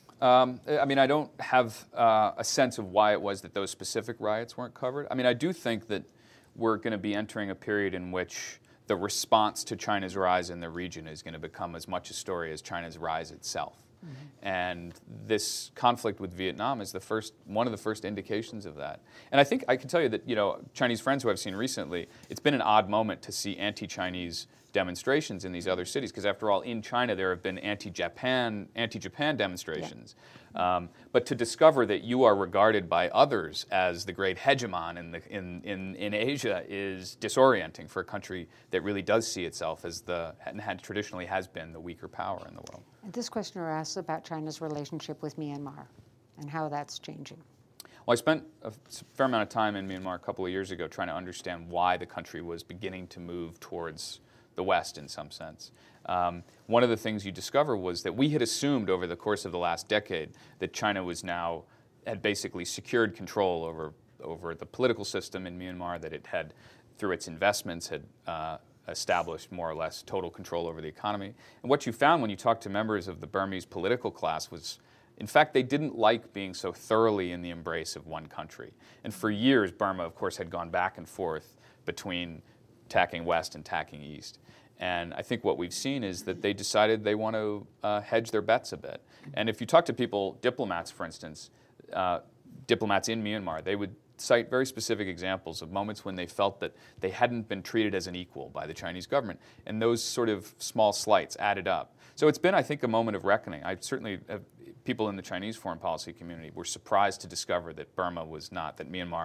I don't have a sense of why it was that those specific riots weren't covered. I do think that we're going to be entering a period in which the response to China's rise in the region is going to become as much a story as China's rise itself. Mm-hmm. And this conflict with Vietnam is one of the first indications of that. And I think I can tell you that, Chinese friends who I've seen recently, it's been an odd moment to see anti-Chinese demonstrations in these other cities, because after all, in China there have been anti-Japan demonstrations. Yeah. But to discover that you are regarded by others as the great hegemon in Asia is disorienting for a country that really does see itself as traditionally has been the weaker power in the world. And this questioner asks about China's relationship with Myanmar and how that's changing. Well, I spent a fair amount of time in Myanmar a couple of years ago trying to understand why the country was beginning to move towards the West in some sense. One of the things you discover was that we had assumed over the course of the last decade that China had basically secured control over the political system in Myanmar, that it had, through its investments, had established more or less total control over the economy. And what you found when you talked to members of the Burmese political class was, in fact, they didn't like being so thoroughly in the embrace of one country. And for years, Burma, of course, had gone back and forth between tacking west and tacking east. And I think what we've seen is that they decided they want to hedge their bets a bit. And if you talk to people, diplomats, for instance, diplomats in Myanmar, they would cite very specific examples of moments when they felt that they hadn't been treated as an equal by the Chinese government. And those sort of small slights added up. So it's been, I think, a moment of reckoning. People in the Chinese foreign policy community were surprised to discover that Burma was not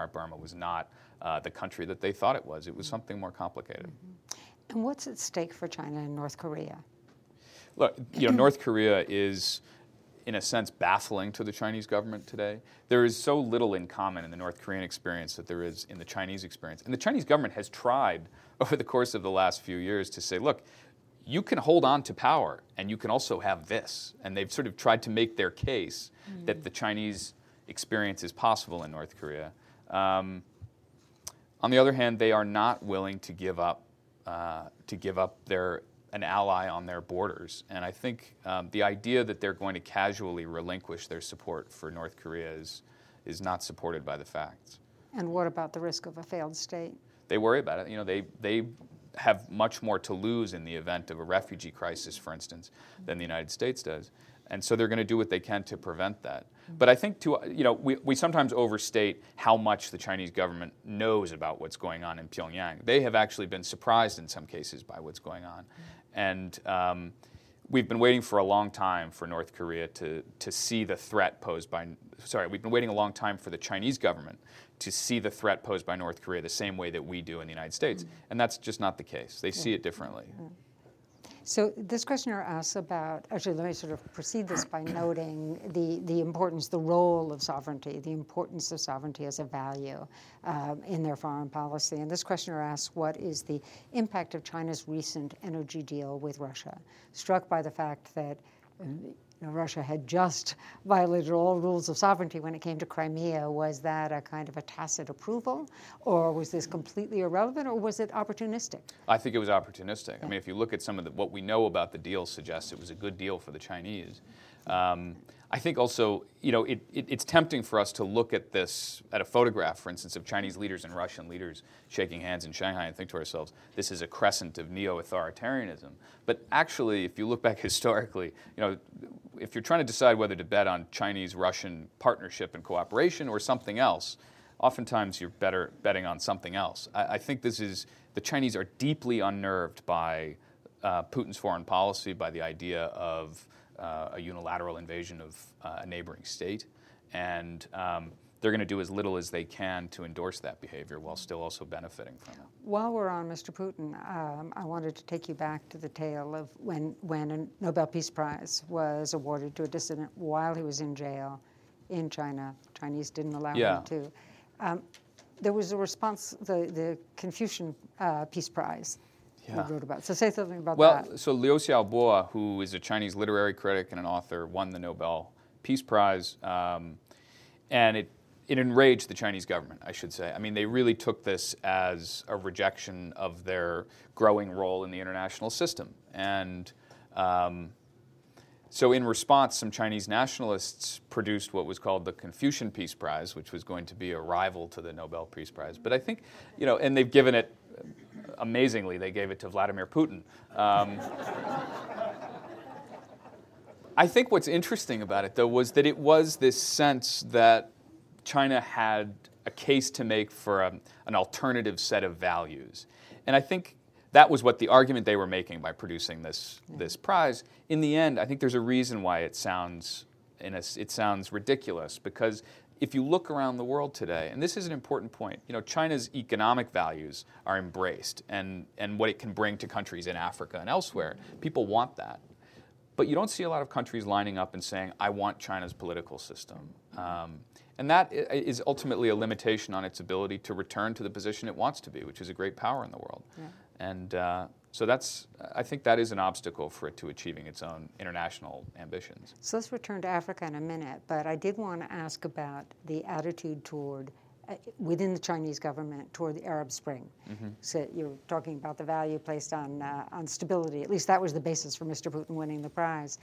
the country that they thought it was. It was something more complicated. Mm-hmm. And what's at stake for China and North Korea? Look, North Korea is, in a sense, baffling to the Chinese government today. There is so little in common in the North Korean experience that there is in the Chinese experience. And the Chinese government has tried over the course of the last few years to say, look, you can hold on to power and you can also have this. And they've sort of tried to make their case that the Chinese experience is possible in North Korea. On the other hand, they are not willing to give up an ally on their borders. And I think the idea that they're going to casually relinquish their support for North Korea is not supported by the facts. And what about the risk of a failed state? They worry about it. They have much more to lose in the event of a refugee crisis, for instance, than the United States does. And so they're going to do what they can to prevent that. But I think, we sometimes overstate how much the Chinese government knows about what's going on in Pyongyang. They have actually been surprised in some cases by what's going on. And we've been waiting for a long time for North Korea to see the threat posed by... we've been waiting a long time for the Chinese government to see the threat posed by North Korea the same way that we do in the United States. And that's just not the case. They see it differently. So this questioner asks about, actually let me sort of precede this by noting the importance, the role of sovereignty, the importance of sovereignty as a value in their foreign policy. And this questioner asks, what is the impact of China's recent energy deal with Russia? Struck by the fact that Russia had just violated all rules of sovereignty when it came to Crimea. Was that a kind of a tacit approval, or was this completely irrelevant, or was it opportunistic? I think it was opportunistic. Yeah. I mean, if you look at some of what we know about the deal suggests it was a good deal for the Chinese. I think also, it's tempting for us to look at this, at a photograph, for instance, of Chinese leaders and Russian leaders shaking hands in Shanghai and think to ourselves, this is a crescent of neo-authoritarianism. But actually, if you look back historically, if you're trying to decide whether to bet on Chinese-Russian partnership and cooperation or something else, oftentimes you're better betting on something else. I think the Chinese are deeply unnerved by Putin's foreign policy, by the idea of a unilateral invasion of a neighboring state, and they're going to do as little as they can to endorse that behavior while still also benefiting from it. While we're on Mr. Putin, I wanted to take you back to the tale of when a Nobel Peace Prize was awarded to a dissident while he was in jail in China. Chinese didn't allow him to. There was a response, the Confucian Peace Prize. You wrote about. So say something about that. Well, so Liu Xiaobo, who is a Chinese literary critic and an author, won the Nobel Peace Prize, and it enraged the Chinese government, I should say. I mean, they really took this as a rejection of their growing role in the international system. And so in response, some Chinese nationalists produced what was called the Confucian Peace Prize, which was going to be a rival to the Nobel Peace Prize. But I think, and they've given it, amazingly, they gave it to Vladimir Putin. I think what's interesting about it, though, was that it was this sense that China had a case to make for an alternative set of values. And I think that was what the argument they were making by producing this prize. In the end, I think there's a reason why it sounds ridiculous, because if you look around the world today, and this is an important point, China's economic values are embraced, and what it can bring to countries in Africa and elsewhere. People want that. But you don't see a lot of countries lining up and saying, I want China's political system. And that is ultimately a limitation on its ability to return to the position it wants to be, which is a great power in the world. Yeah. And so I think that is an obstacle for it to achieving its own international ambitions. So let's return to Africa in a minute, but I did want to ask about the attitude within the Chinese government toward the Arab Spring. Mm-hmm. So you're talking about the value placed on stability. At least that was the basis for Mr. Putin winning the prize.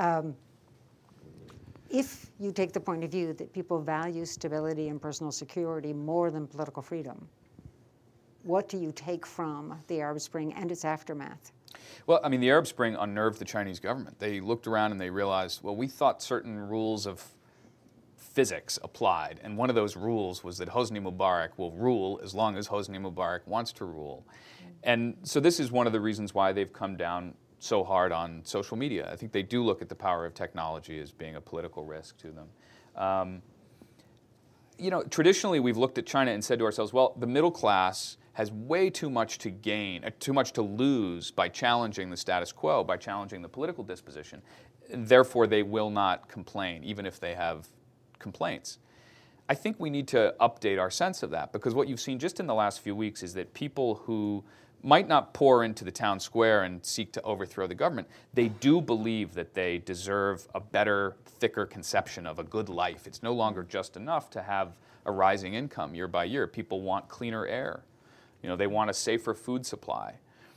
If you take the point of view that people value stability and personal security more than political freedom, what do you take from the Arab Spring and its aftermath? Well, I mean, the Arab Spring unnerved the Chinese government. They looked around and they realized, well, we thought certain rules of physics applied, and one of those rules was that Hosni Mubarak will rule as long as Hosni Mubarak wants to rule. Mm-hmm. And so this is one of the reasons why they've come down so hard on social media. I think they do look at the power of technology as being a political risk to them. Traditionally we've looked at China and said to ourselves, well, the middle class has way too much to gain, too much to lose by challenging the status quo, by challenging the political disposition. Therefore, they will not complain, even if they have complaints. I think we need to update our sense of that, because what you've seen just in the last few weeks is that people who might not pour into the town square and seek to overthrow the government, they do believe that they deserve a better, thicker conception of a good life. It's no longer just enough to have a rising income year by year. People want cleaner air. They want a safer food supply.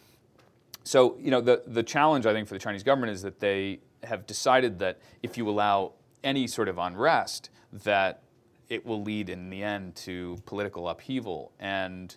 So, the challenge, I think, for the Chinese government is that they have decided that if you allow any sort of unrest, that it will lead in the end to political upheaval. And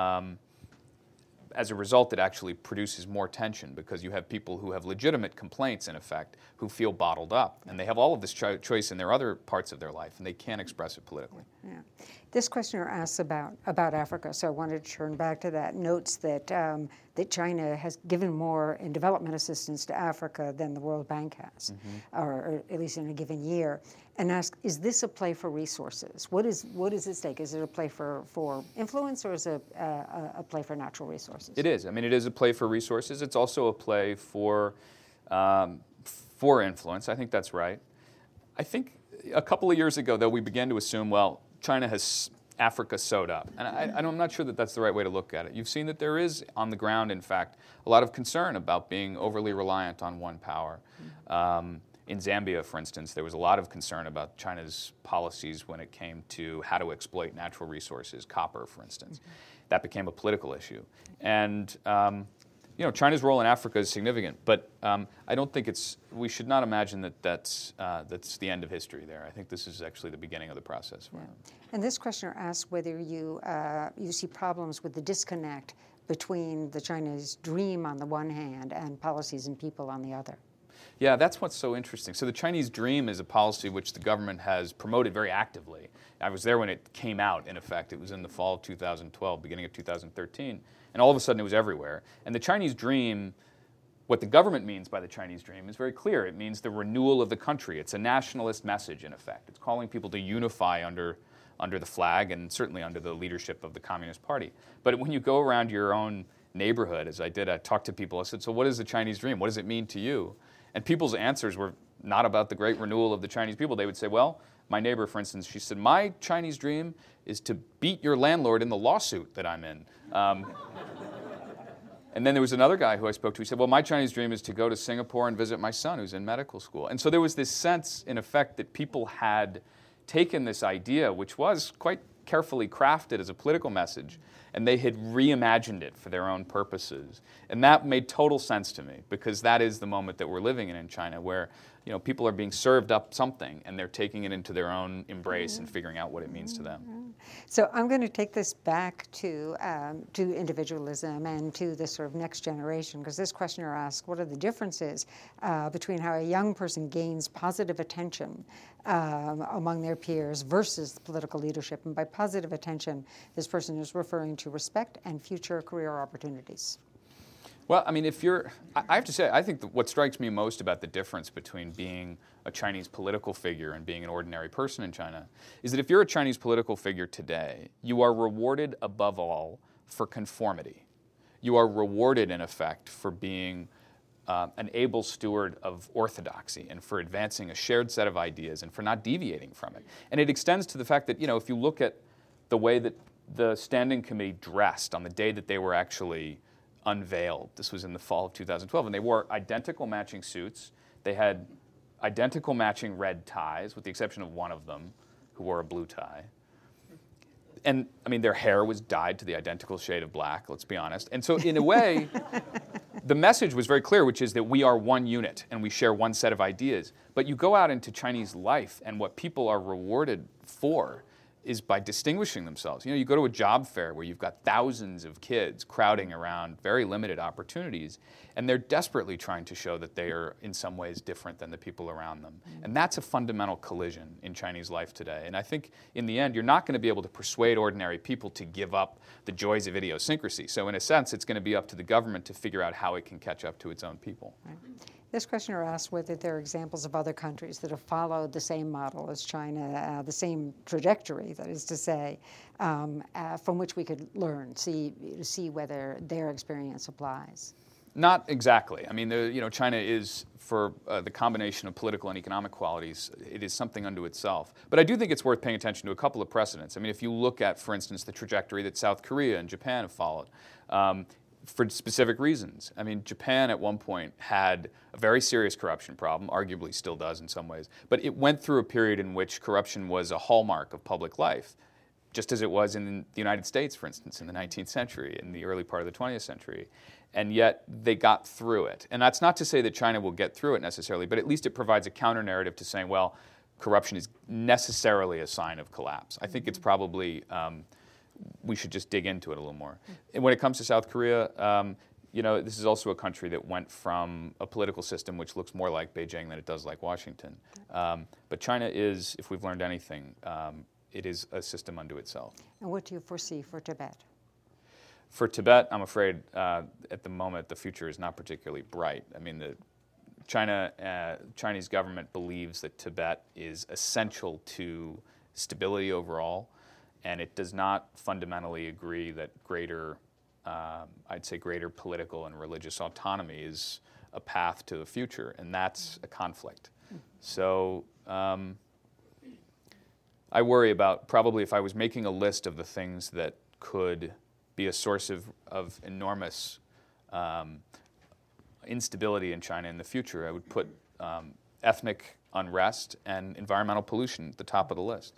as a result, it actually produces more tension, because you have people who have legitimate complaints, in effect, who feel bottled up. And they have all of this choice in their other parts of their life, and they can't express it politically. Yeah. This questioner asks about Africa, so I wanted to turn back to that. Notes that China has given more in development assistance to Africa than the World Bank has, mm-hmm. or at least in a given year, and ask, is this a play for resources? What is at stake? Is it a play for influence, or is it a play for natural resources? It is. I mean, it is a play for resources. It's also a play for influence. I think that's right. I think a couple of years ago, though, we began to assume, well, China has Africa sewed up. And I'm not sure that that's the right way to look at it. You've seen that there is, on the ground, in fact, a lot of concern about being overly reliant on one power. in Zambia, for instance, there was a lot of concern about China's policies when it came to how to exploit natural resources, copper, for instance. That became a political issue. And China's role in Africa is significant, but I don't think we should not imagine that that's the end of history there. I think this is actually the beginning of the process. Yeah. And this questioner asks whether you see problems with the disconnect between the Chinese dream on the one hand and policies and people on the other. Yeah, that's what's so interesting. So the Chinese dream is a policy which the government has promoted very actively. I was there when it came out, in effect. It was in the fall of 2012, beginning of 2013, and all of a sudden it was everywhere. And the Chinese dream, what the government means by the Chinese dream is very clear. It means the renewal of the country. It's a nationalist message, in effect. It's calling people to unify under the flag and certainly under the leadership of the Communist Party. But when you go around your own neighborhood, as I did, I talked to people. I said, so what is the Chinese dream? What does it mean to you? And people's answers were not about the great renewal of the Chinese people. They would say, well, my neighbor, for instance, she said, my Chinese dream is to beat your landlord in the lawsuit that I'm in. And then there was another guy who I spoke to. He said, well, my Chinese dream is to go to Singapore and visit my son who's in medical school. And so there was this sense, in effect, that people had taken this idea, which was quite carefully crafted as a political message, and they had reimagined it for their own purposes. And that made total sense to me, because that is the moment that we're living in China, where people are being served up something, and they're taking it into their own embrace and figuring out what it means to them. So I'm going to take this back to individualism and to this sort of next generation, because this questioner asks, what are the differences between how a young person gains positive attention among their peers versus political leadership? And by positive attention, this person is referring to respect and future career opportunities. Well, I mean, I have to say, I think what strikes me most about the difference between being a Chinese political figure and being an ordinary person in China is that if you're a Chinese political figure today, you are rewarded above all for conformity. You are rewarded, in effect, for being an able steward of orthodoxy and for advancing a shared set of ideas and for not deviating from it. And it extends to the fact that, if you look at the way that the Standing Committee dressed on the day that they were actually unveiled. This was in the fall of 2012, and they wore identical matching suits. They had identical matching red ties, with the exception of one of them, who wore a blue tie. And, I mean, their hair was dyed to the identical shade of black, let's be honest. And so, in a way, the message was very clear, which is that we are one unit, and we share one set of ideas. But you go out into Chinese life, and what people are rewarded for is by distinguishing themselves. You go to a job fair where you've got thousands of kids crowding around very limited opportunities, and they're desperately trying to show that they are in some ways different than the people around them. And that's a fundamental collision in Chinese life today. And I think in the end, you're not going to be able to persuade ordinary people to give up the joys of idiosyncrasy. So in a sense, it's going to be up to the government to figure out how it can catch up to its own people. Right. This questioner asks whether there are examples of other countries that have followed the same model as China, the same trajectory, that is to say, from which we could learn, see whether their experience applies. Not exactly. I mean, China is, for the combination of political and economic qualities, it is something unto itself. But I do think it's worth paying attention to a couple of precedents. I mean, if you look at, for instance, the trajectory that South Korea and Japan have followed, for specific reasons. I mean, Japan at one point had a very serious corruption problem, arguably still does in some ways, but it went through a period in which corruption was a hallmark of public life, just as it was in the United States, for instance, in the 19th century, in the early part of the 20th century. And yet they got through it. And that's not to say that China will get through it necessarily, but at least it provides a counter-narrative to saying, well, corruption is necessarily a sign of collapse. I think it's probably we should just dig into it a little more. And when it comes to South Korea, this is also a country that went from a political system which looks more like Beijing than it does like Washington. But China is, if we've learned anything, it is a system unto itself. And what do you foresee for Tibet? For Tibet, I'm afraid at the moment the future is not particularly bright. I mean, the Chinese government believes that Tibet is essential to stability overall, and it does not fundamentally agree that greater political and religious autonomy is a path to the future, and that's a conflict. So I worry about, probably if I was making a list of the things that could be a source of enormous instability in China in the future, I would put ethnic unrest and environmental pollution at the top of the list.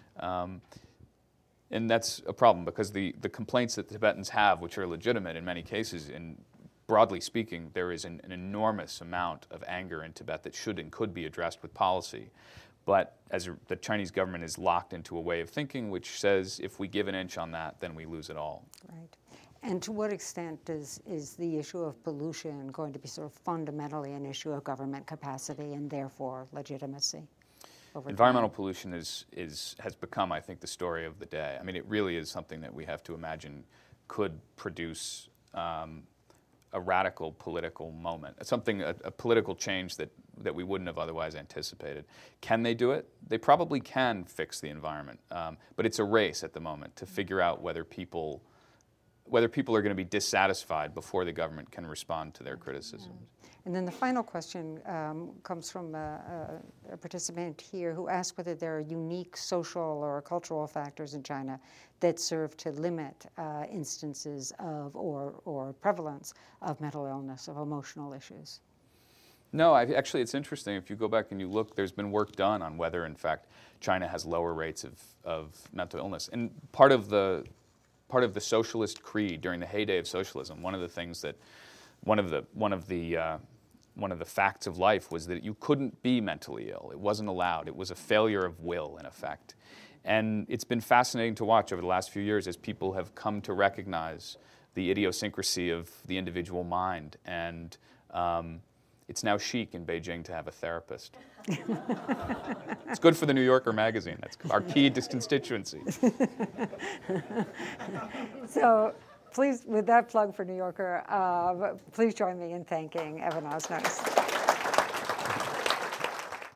And that's a problem because the complaints that the Tibetans have, which are legitimate in many cases, and broadly speaking, there is an enormous amount of anger in Tibet that should and could be addressed with policy. But the Chinese government is locked into a way of thinking which says if we give an inch on that, then we lose it all. Right. And to what extent is the issue of pollution going to be sort of fundamentally an issue of government capacity and therefore legitimacy? Environmental pollution has become, I think, the story of the day. I mean, it really is something that we have to imagine could produce a radical political moment, a political change that we wouldn't have otherwise anticipated. Can they do it? They probably can fix the environment, but it's a race at the moment to figure out whether people are going to be dissatisfied before the government can respond to their criticisms. And then the final question comes from a participant here who asked whether there are unique social or cultural factors in China that serve to limit instances of or prevalence of mental illness, of emotional issues. No, actually it's interesting. If you go back and you look, there's been work done on whether, in fact, China has lower rates of mental illness. And part of the socialist creed during the heyday of socialism, one of the things that one of the facts of life was that you couldn't be mentally ill. It wasn't allowed. It was a failure of will, in effect. And it's been fascinating to watch over the last few years as people have come to recognize the idiosyncrasy of the individual mind. And it's now chic in Beijing to have a therapist. It's good for the New Yorker magazine. That's our key constituency. So please, with that plug for New Yorker, please join me in thanking Evan Osnos.